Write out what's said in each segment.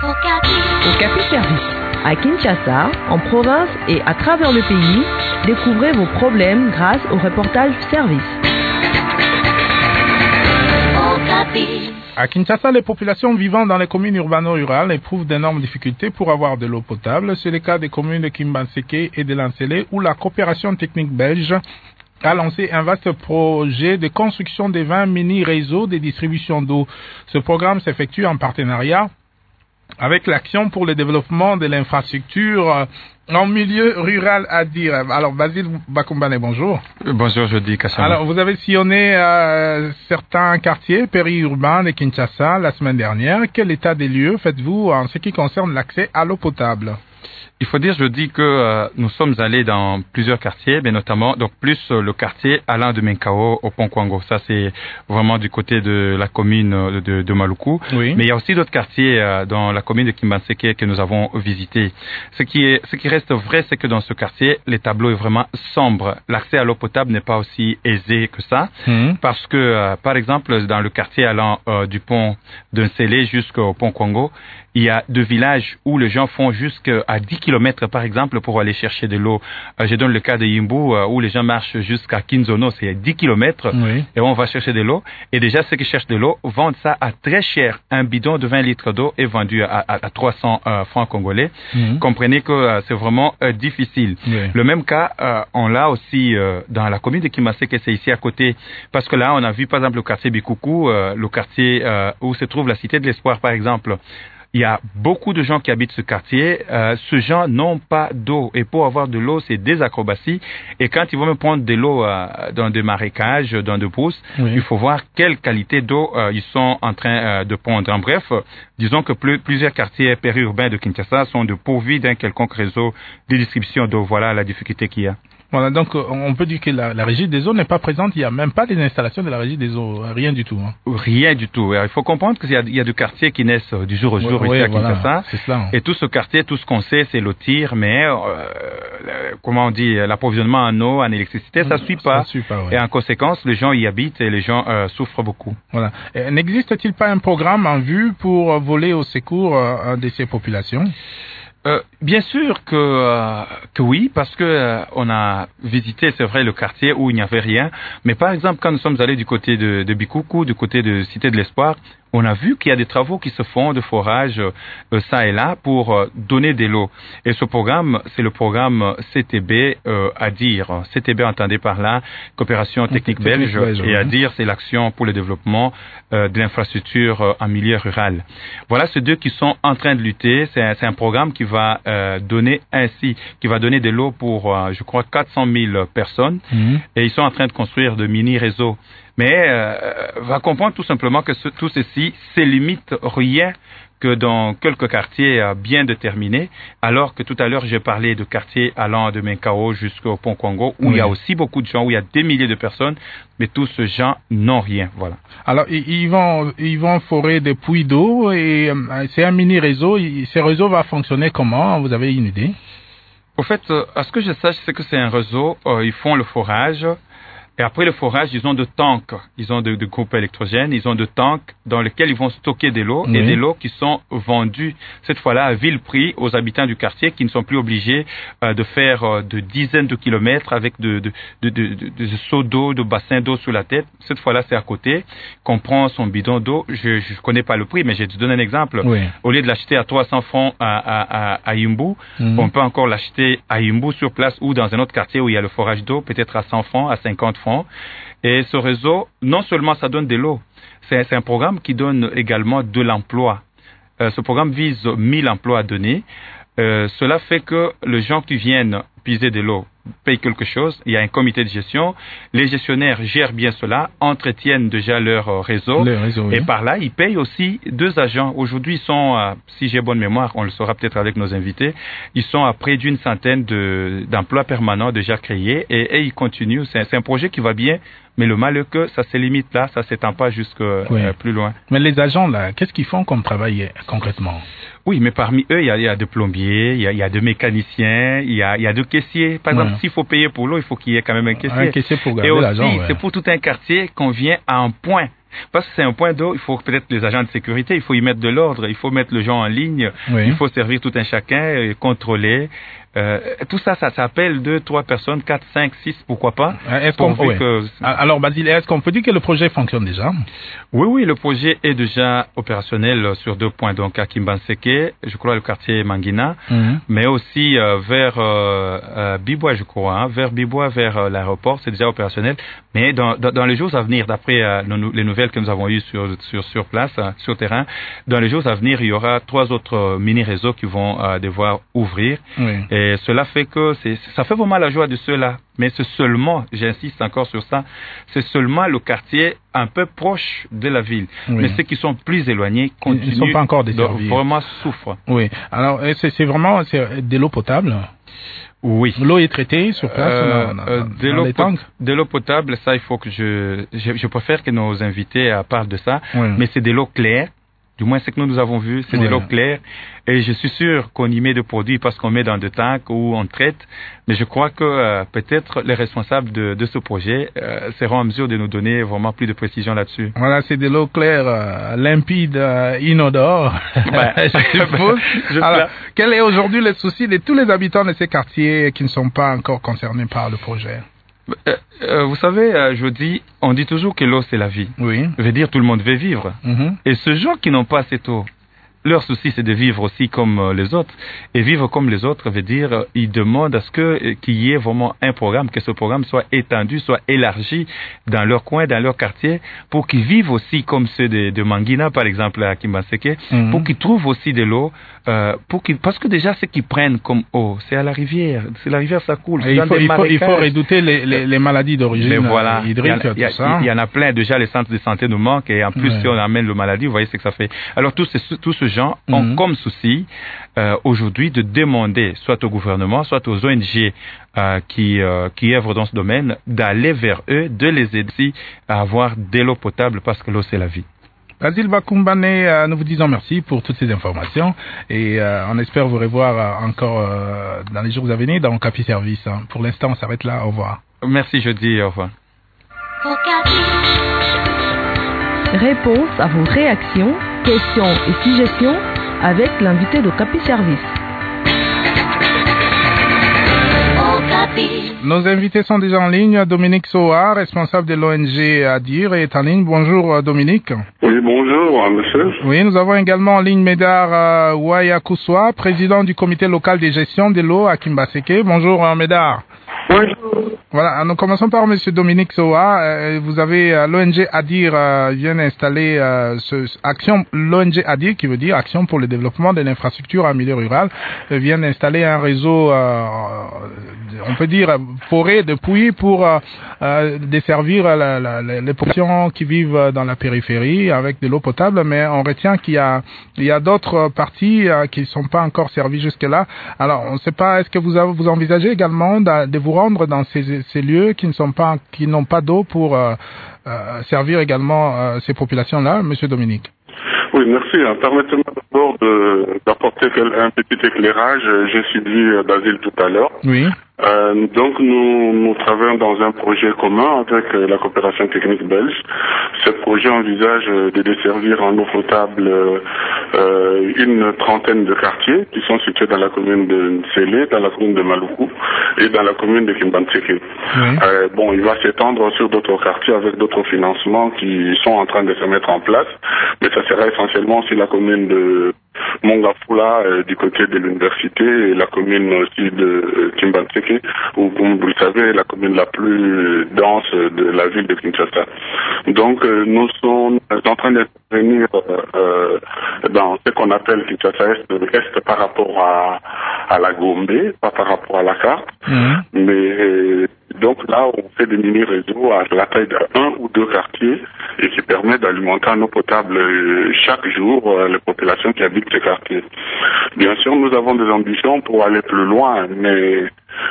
Okapi Service. À Kinshasa, en province et à travers le pays, découvrez vos problèmes grâce au reportage service. À Kinshasa, les populations vivant dans les communes urbano-rurales éprouvent d'énormes difficultés pour avoir de l'eau potable. C'est le cas des communes de Kimbanseke et de Lancelé, où la coopération technique belge a lancé un vaste projet de construction de 20 mini-réseaux de distribution d'eau. Ce programme s'effectue en partenariat avec l'Action pour le développement de l'infrastructure en milieu rural à dire. Alors, Basile Bakumbane, bonjour. Bonjour, je dis Kassama. Alors, vous avez sillonné certains quartiers périurbains de Kinshasa la semaine dernière. Quel état des lieux faites-vous en ce qui concerne l'accès à l'eau potable? Il faut dire, je dis que nous sommes allés dans plusieurs quartiers, mais notamment, donc plus le quartier Alain de Menkao au Pont Kwango. Ça, c'est vraiment du côté de la commune de Maluku. Oui. Mais il y a aussi d'autres quartiers dans la commune de Kimbanseke que nous avons visités. Ce qui reste vrai, c'est que dans ce quartier, les tableaux est vraiment sombre. L'accès à l'eau potable n'est pas aussi aisé que ça. Parce que, par exemple, dans le quartier allant du pont de Nsélé jusqu'au Pont Kwango, il y a deux villages où les gens font jusqu'à 10 kilomètres, par exemple, pour aller chercher de l'eau. Je donne le cas de Yimbu, où les gens marchent jusqu'à Kinzono, c'est 10 kilomètres, oui. Et on va chercher de l'eau. Et déjà, ceux qui cherchent de l'eau vendent ça à très cher. Un bidon de 20 litres d'eau est vendu à 300 francs congolais. Comprenez que c'est vraiment difficile. Oui. Le même cas, on l'a aussi dans la commune de Kimbanseke, c'est ici à côté. Parce que là, on a vu, par exemple, le quartier Bikuku, le quartier où se trouve la Cité de l'Espoir, par exemple. Il y a beaucoup de gens qui habitent ce quartier. Ces gens n'ont pas d'eau. Et pour avoir de l'eau, c'est des acrobaties. Et quand ils vont me prendre de l'eau dans des marécages, dans des brousses, oui. Il faut voir quelle qualité d'eau ils sont en train de prendre. En bref, disons que plusieurs quartiers périurbains de Kinshasa sont dépourvus d'un quelconque réseau de distribution d'eau. Voilà la difficulté qu'il y a. Voilà, donc on peut dire que la régie des eaux n'est pas présente, il n'y a même pas d'installation de la régie des eaux, rien du tout. Hein. Rien du tout. Il faut comprendre qu'il y a des quartiers qui naissent du jour au jour ici à Kinshasa. Voilà, c'est cela, hein. Et tout ce quartier, tout ce qu'on sait, c'est le tir, mais comment on dit, l'approvisionnement en eau, en électricité, ça suit pas. Ouais. Et en conséquence, les gens y habitent et les gens souffrent beaucoup. Voilà. N'existe-t-il pas un programme en vue pour voler au secours de ces populations? Bien sûr que oui, parce que on a visité, c'est vrai, le quartier où il n'y avait rien. Mais par exemple, quand nous sommes allés du côté de Bikuku, du côté de Cité de l'Espoir, on a vu qu'il y a des travaux qui se font de forage ça et là pour donner de l'eau. Et ce programme, c'est le programme CTB à dire. CTB, entendez par là, Coopération Technique Belge, et à dire, c'est l'action pour le développement de l'infrastructure en milieu rural. Voilà ces deux qui sont en train de lutter. C'est un programme qui va donner de l'eau pour, je crois, 400 000 personnes. Et ils sont en train de construire de mini-réseaux. Mais va comprendre tout simplement que tout ceci se limite rien que dans quelques quartiers bien déterminés, alors que tout à l'heure j'ai parlé de quartiers allant de Menkao jusqu'au Pont Kwango, où il y a aussi beaucoup de gens, où il y a des milliers de personnes, mais tous ces gens n'ont rien. Voilà. Alors ils vont forer des puits d'eau et c'est un mini réseau. Ce réseau va fonctionner comment? Vous avez une idée? Au fait, à ce que je sache, c'est que c'est un réseau. Ils font le forage. Et après le forage, ils ont de tanks, ils ont de groupes électrogènes, ils ont de tanks dans lesquels ils vont stocker de l'eau et de l'eau qui sont vendues cette fois-là à vil prix aux habitants du quartier qui ne sont plus obligés de faire de dizaines de kilomètres avec de seaux d'eau, de bassins d'eau sous la tête. Cette fois-là, c'est à côté qu'on prend son bidon d'eau. Je connais pas le prix, mais je vais te donner un exemple. Oui. Au lieu de l'acheter à 300 francs à Yimbu, on peut encore l'acheter à Yimbu sur place ou dans un autre quartier où il y a le forage d'eau, peut-être à 100 francs, à 50 francs. Et ce réseau, non seulement ça donne de l'eau, c'est un programme qui donne également de l'emploi. Ce programme vise 1000 emplois à donner. Cela fait que les gens qui viennent puiser de l'eau payent quelque chose. Il y a un comité de gestion. Les gestionnaires gèrent bien cela, entretiennent déjà leur réseau. Oui. Et par là, ils payent aussi 2 agents. Aujourd'hui, ils sont, si j'ai bonne mémoire, on le saura peut-être avec nos invités, ils sont à près d'une centaine d'emplois permanents déjà créés et ils continuent. C'est un projet qui va bien, mais le mal est que ça se limite là, ça s'étend pas jusque plus loin. Mais les agents là, qu'est-ce qu'ils font comme travail concrètement? Oui, mais parmi eux, il y a des plombiers, il y a des mécaniciens, il y a des caissiers. Par exemple, s'il faut payer pour l'eau, il faut qu'il y ait quand même un caissier. Un caissier pour garder et aussi, l'argent. c'est pour tout un quartier qu'on vient à un point Parce que c'est un point d'eau, il faut peut-être les agents de sécurité, il faut y mettre de l'ordre, il faut mettre les gens en ligne, il faut servir tout un chacun, contrôler. Tout ça appelle 2, 3 personnes, 4, 5, 6, pourquoi pas. Alors, Basile, est-ce qu'on peut dire que le projet fonctionne déjà? Oui, le projet est déjà opérationnel sur 2 points. Donc, à Kimbanseke, je crois le quartier Mangina, mais aussi vers Bibois, je crois, vers Bibois, vers l'aéroport, c'est déjà opérationnel. Mais dans les jours à venir, d'après les nouvelles que nous avons eues sur place, sur terrain, dans les jours à venir, il y aura 3 autres mini-réseaux qui vont devoir ouvrir. Et cela fait que ça fait vraiment la joie de ceux-là. Mais c'est seulement, j'insiste encore sur ça, c'est seulement le quartier un peu proche de la ville. Mais ceux qui sont plus éloignés continuent, ils ne sont pas encore desservis. Vraiment souffrent. Oui. Alors, c'est vraiment de l'eau potable? Oui. L'eau est traitée sur place dans les tanks? De l'eau potable, ça, il faut que je préfère que nos invités parlent de ça. Mais c'est de l'eau claire. Du moins, ce que nous avons vu, c'est de l'eau claire. Et je suis sûr qu'on y met des produits parce qu'on met dans des tanks ou on traite. Mais je crois que peut-être les responsables de ce projet seront en mesure de nous donner vraiment plus de précision là-dessus. Voilà, c'est de l'eau claire, limpide, inodore. Alors, quel est aujourd'hui le souci de tous les habitants de ces quartiers qui ne sont pas encore concernés par le projet? Vous savez, on dit toujours que l'eau c'est la vie. Oui. Veut dire tout le monde veut vivre. Et ces gens qui n'ont pas cette eau, leur souci c'est de vivre aussi comme les autres. Et vivre comme les autres veut dire ils demandent à ce qu'il y ait vraiment un programme, que ce programme soit étendu, soit élargi dans leur coin, dans leur quartier, pour qu'ils vivent aussi comme ceux de Mangina par exemple à Kimbanseke, pour qu'ils trouvent aussi de l'eau. Parce que déjà ce qu'ils prennent comme eau, c'est à la rivière. C'est la rivière, ça coule. Il faut redouter les maladies d'origine hydrique, tout ça. Il y en a plein. Déjà, les centres de santé nous manquent. Et en plus, si on amène le maladie, vous voyez ce que ça fait. Alors, tous ces gens ont comme souci aujourd'hui de demander, soit au gouvernement, soit aux ONG qui œuvrent dans ce domaine, d'aller vers eux, de les aider à avoir de l'eau potable parce que l'eau, c'est la vie. Basile Bakumbane, nous vous disons merci pour toutes ces informations et on espère vous revoir encore dans les jours à venir dans Okapi Service. Pour l'instant, on s'arrête là. Au revoir. Merci, jeudi. Au revoir. Réponse à vos réactions, questions et suggestions avec l'invité d'Okapi Service. Nos invités sont déjà en ligne. Dominique Soa, responsable de l'ONG Adir, est en ligne. Bonjour Dominique. Oui, bonjour monsieur. Oui, nous avons également en ligne Médard Ouaya-Koussoua, président du comité local de gestion de l'eau à Kimbanseke. Bonjour Médard. Bonjour. Voilà, nous commençons par monsieur Dominique Soa. Vous avez l'ONG Adir vient installer l'ONG Adir qui veut dire Action pour le développement de l'infrastructure en milieu rural vient d'installer un réseau on peut dire forêt de puits pour desservir les populations qui vivent dans la périphérie avec de l'eau potable, mais on retient qu'il y a d'autres parties qui ne sont pas encore servies jusque-là. Alors, on ne sait pas, est-ce que vous envisagez également de vous rendre dans ces lieux qui n'ont pas d'eau pour servir également ces populations-là, monsieur Dominique? Oui, merci. Permettez-moi d'abord d'apporter un petit éclairage. J'ai suivi Basile tout à l'heure. Oui. Donc nous travaillons dans un projet commun avec la coopération technique belge. Ce projet envisage de desservir en eau potable une trentaine de quartiers qui sont situés dans la commune de Nsélé, dans la commune de Maluku et dans la commune de Kimbanseke. Oui. Il va s'étendre sur d'autres quartiers avec d'autres financements qui sont en train de se mettre en place, mais ça sera essentiellement sur la commune de Mongafula du côté de l'université et la commune aussi de Kimbanseke, ou comme vous le savez, la commune la plus dense de la ville de Kinshasa. Donc nous sommes en train d'intervenir dans ce qu'on appelle Kinshasa Est par rapport à la Gombe, pas par rapport à la carte, mais donc là on fait des mini-réseaux à la taille d'un ou deux quartiers et qui permet d'alimenter en eau potable chaque jour les populations qui habitent ces quartiers. Bien sûr, nous avons des ambitions pour aller plus loin, mais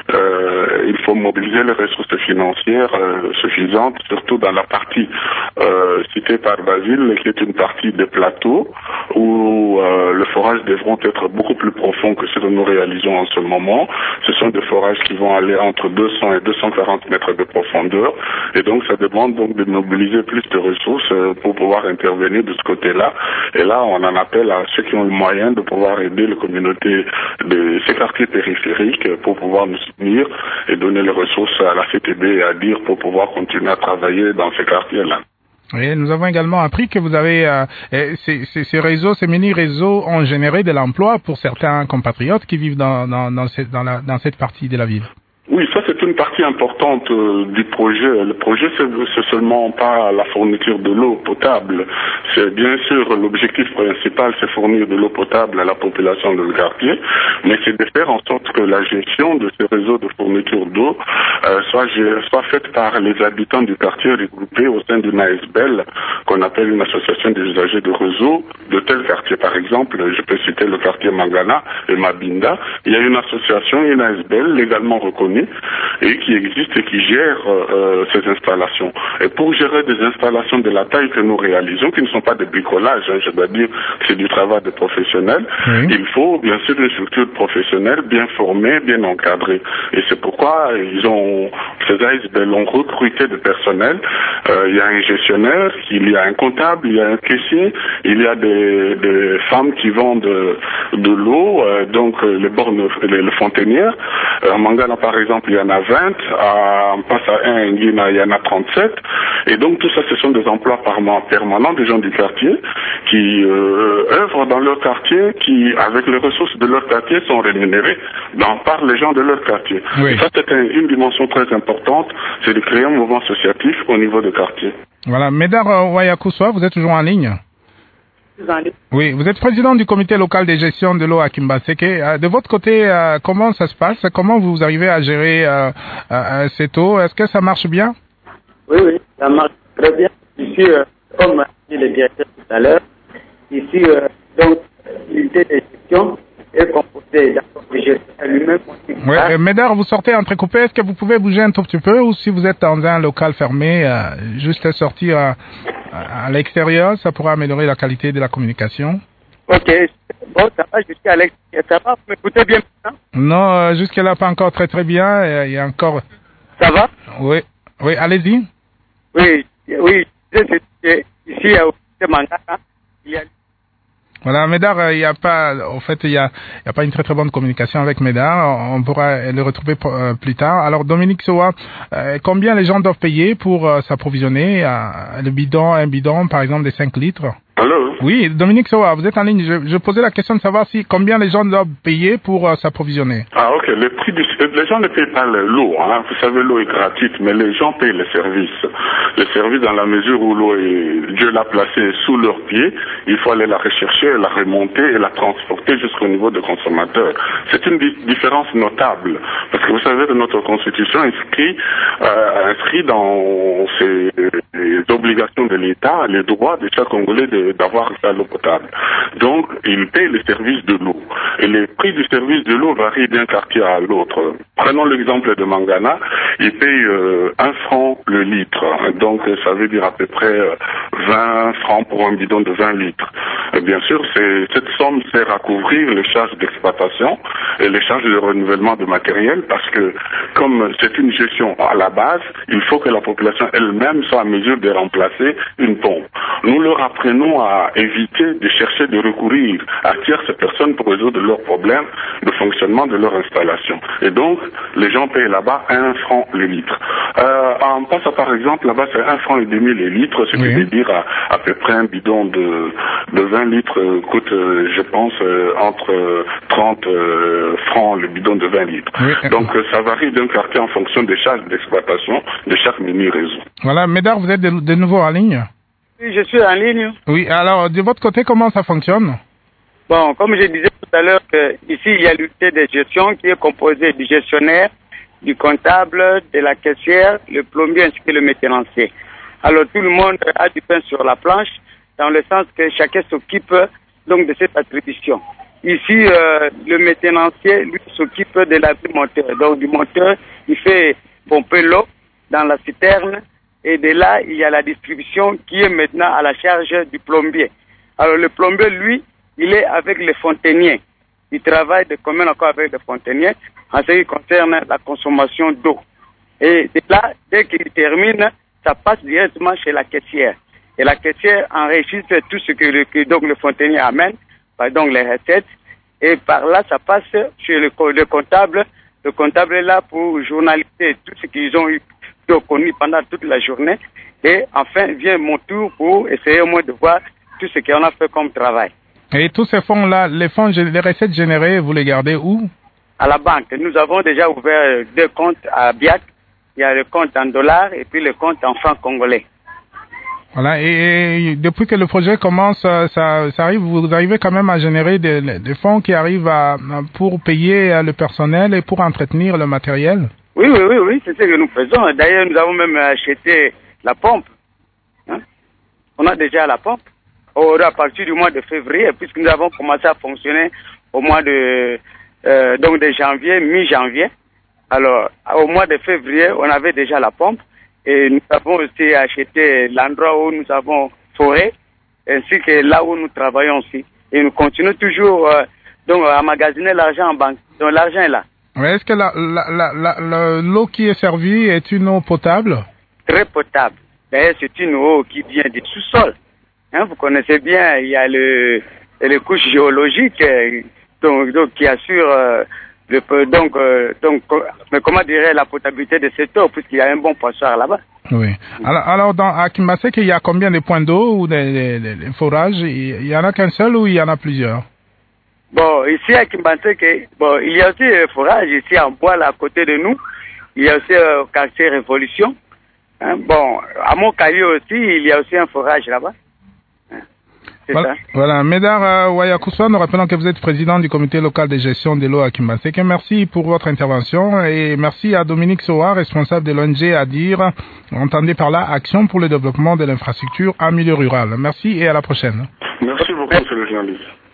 il faut mobiliser les ressources financières suffisantes, surtout dans la partie citée par Basile, qui est une partie des plateaux où les forages devront être beaucoup plus profonds que ceux que nous réalisons en ce moment. Ce sont des forages qui vont aller entre 200 et 240 mètres de profondeur. Et donc, ça demande donc de mobiliser plus de ressources pour pouvoir intervenir de ce côté-là. Et là, on en appelle à ceux qui ont le moyen de pouvoir aider les communautés de ces quartiers périphériques pour pouvoir nous soutenir et donner les ressources à la CTB et à DIR pour pouvoir continuer à travailler dans ces quartiers-là. Oui, nous avons également appris que vous avez ces réseaux, ces mini-réseaux ont généré de l'emploi pour certains compatriotes qui vivent dans cette partie de la ville. Oui, ça c'est une partie importante du projet. Le projet c'est seulement pas la fourniture de l'eau potable. C'est bien sûr l'objectif principal, c'est fournir de l'eau potable à la population de le quartier, mais c'est de faire en sorte que la gestion de ces réseaux de fourniture d'eau soit faite par les habitants du quartier regroupés au sein d'une ASBEL qu'on appelle une association des usagers de réseau de tel quartier. Par exemple, je peux citer le quartier Mangana et Mabinda. Il y a une association, une ASBEL légalement reconnue et qui existe et qui gère ces installations. Et pour gérer des installations de la taille que nous réalisons, qui ne sont pas des bricolages, je dois dire que c'est du travail de professionnels, il faut bien sûr une structure professionnelle bien formée, bien encadrée. Et c'est pourquoi ces ASBEL ont recruté du personnel. Il y a un gestionnaire, il y a un comptable, il y a un caissier, il y a des femmes qui vendent de l'eau, donc les bornes, les fontainières. À Mangana, par exemple, il y en a 20, à Passa 1, il y en a 37, et donc tout ça, ce sont des emplois permanents des gens du quartier qui œuvrent dans leur quartier, qui, avec les ressources de leur quartier, sont rémunérés par les gens de leur quartier. Oui. Et ça, c'est une dimension très importante, c'est de créer un mouvement associatif au niveau du quartier. Voilà, Médard Wayakouswa, vous êtes toujours en ligne? Oui, vous êtes président du comité local de gestion de l'eau à Kimbanséké. De votre côté, comment ça se passe? Comment vous arrivez à gérer cette eau? Est-ce que ça marche bien? Oui, ça marche très bien. Ici, comme a dit le directeur tout à l'heure, ici, donc, l'unité de gestion est composée de gestion lui-même. Oui, Médard, vous sortez entrecoupé. Est-ce que vous pouvez bouger un tout petit peu ou si vous êtes dans un local fermé, juste sortir à l'extérieur, ça pourra améliorer la qualité de la communication. Ok, bon, ça va jusqu'à l'extérieur, ça va, vous m'écoutez bien maintenant? Non, jusque-là, pas encore très bien, il y a encore... Ça va? Oui, allez-y. Oui, ici, au Mangana, il y a... Voilà, Médard, il n'y a pas une très bon communication avec Médard. On pourra le retrouver plus tard. Alors, Dominique Soa, combien les gens doivent payer pour s'approvisionner un bidon, par exemple, de 5 litres? Allô? Oui, Dominique Soa, vous êtes en ligne. Je posais la question de savoir combien les gens doivent payer pour s'approvisionner. Ah, ok. Les gens ne payent pas l'eau, hein. Vous savez, l'eau est gratuite, mais les gens payent les services. Les services dans la mesure où l'eau Dieu l'a placée sous leurs pieds, il faut aller la rechercher, la remonter et la transporter jusqu'au niveau des consommateurs. C'est une différence notable. Parce que vous savez, de notre constitution inscrit dans ses obligations de l'État les droits de chaque Congolais d'avoir accès à l'eau potable. Donc, ils payent les services de l'eau. Et les prix du service de l'eau varient d'un quartier à l'autre. Prenons l'exemple de Mangana, ils payent 1 franc le litre. Donc, ça veut dire à peu près 20 francs pour un bidon de 20 litres. Et bien sûr, cette somme sert à couvrir les charges d'exploitation et les charges de renouvellement de matériel parce que, comme c'est une gestion à la base, il faut que la population elle-même soit en mesure de remplacer une pompe. Nous leur apprenons à éviter de chercher de recourir à tierces personnes pour résoudre leurs problèmes de fonctionnement de leur installation. Et donc, les gens payent là-bas 1 franc le litre. En passant par exemple, là-bas c'est 1 franc et demi le litre, ce qui veut dire à peu près un bidon de 20 litres coûte, je pense, entre 30 francs le bidon de 20 litres. Oui. Donc, ça varie d'un quartier en fonction des charges d'exploitation de chaque mini-réseau. Voilà, Médard, vous êtes de nouveau en ligne? Oui, je suis en ligne. Oui, alors, de votre côté, comment ça fonctionne? Bon, comme je disais tout à l'heure, ici, il y a l'unité de gestion qui est composée du gestionnaire, du comptable, de la caissière, le plombier ainsi que le métenancier. Alors, tout le monde a du pain sur la planche, dans le sens que chacun s'occupe donc de cette attribution. Ici, le métenancier, lui, s'occupe de la moteur. Donc, du moteur, il fait pomper l'eau dans la citerne, et de là, il y a la distribution qui est maintenant à la charge du plombier. Alors, le plombier, lui, il est avec les fontainiers. Il travaille de commun accord avec les fontainiers en ce qui concerne la consommation d'eau. Et de là, dès qu'il termine, ça passe directement chez la caissière. Et la caissière enregistre tout ce que donc le fontainier amène, donc les recettes. Et par là, ça passe chez le comptable. Le comptable est là pour journaliser tout ce qu'ils ont eu connu pendant toute la journée. Et enfin, vient mon tour pour essayer au moins de voir tout ce qu'on a fait comme travail. Et tous ces fonds-là, les recettes générées, vous les gardez où? À la banque. Nous avons déjà ouvert 2 comptes à Biak. Il y a le compte en dollars et puis le compte en francs congolais. Voilà. Et depuis que le projet commence, ça arrive, vous arrivez quand même à générer des fonds qui arrivent pour payer le personnel et pour entretenir le matériel? Oui, c'est ce que nous faisons. D'ailleurs, nous avons même acheté la pompe. Hein? On a déjà la pompe. À partir du mois de février, puisque nous avons commencé à fonctionner au mois de janvier, mi-janvier. Alors, au mois de février, on avait déjà la pompe et nous avons aussi acheté l'endroit où nous avons foré, ainsi que là où nous travaillons aussi. Et nous continuons toujours à magasiner l'argent en banque. Donc l'argent est là. Mais est-ce que l'eau qui est servie est une eau potable? Très potable. D'ailleurs, c'est une eau qui vient du sous-sol. Hein, vous connaissez bien, il y a les couches géologiques donc qui assurent mais comment dirais la potabilité de cette eau, puisqu'il y a un bon poissoir là-bas. Oui. Alors à Kimbaseke, il y a combien de points d'eau ou des forages? Il y en a qu'un seul ou il y en a plusieurs? Bon, ici à Kimbaseke, il y a aussi un forage ici en bois là à côté de nous. Il y a aussi un quartier Révolution. Hein, à Montcali aussi, il y a aussi un forage là-bas. Voilà. Médard Wayakuswa, nous rappelons que vous êtes président du comité local de gestion de l'eau à Kimbaseke. Merci pour votre intervention et merci à Dominique Soa, responsable de l'ONG ADIR, entendez par là Action pour le développement de l'infrastructure en milieu rural. Merci et à la prochaine. Merci beaucoup, monsieur le journaliste.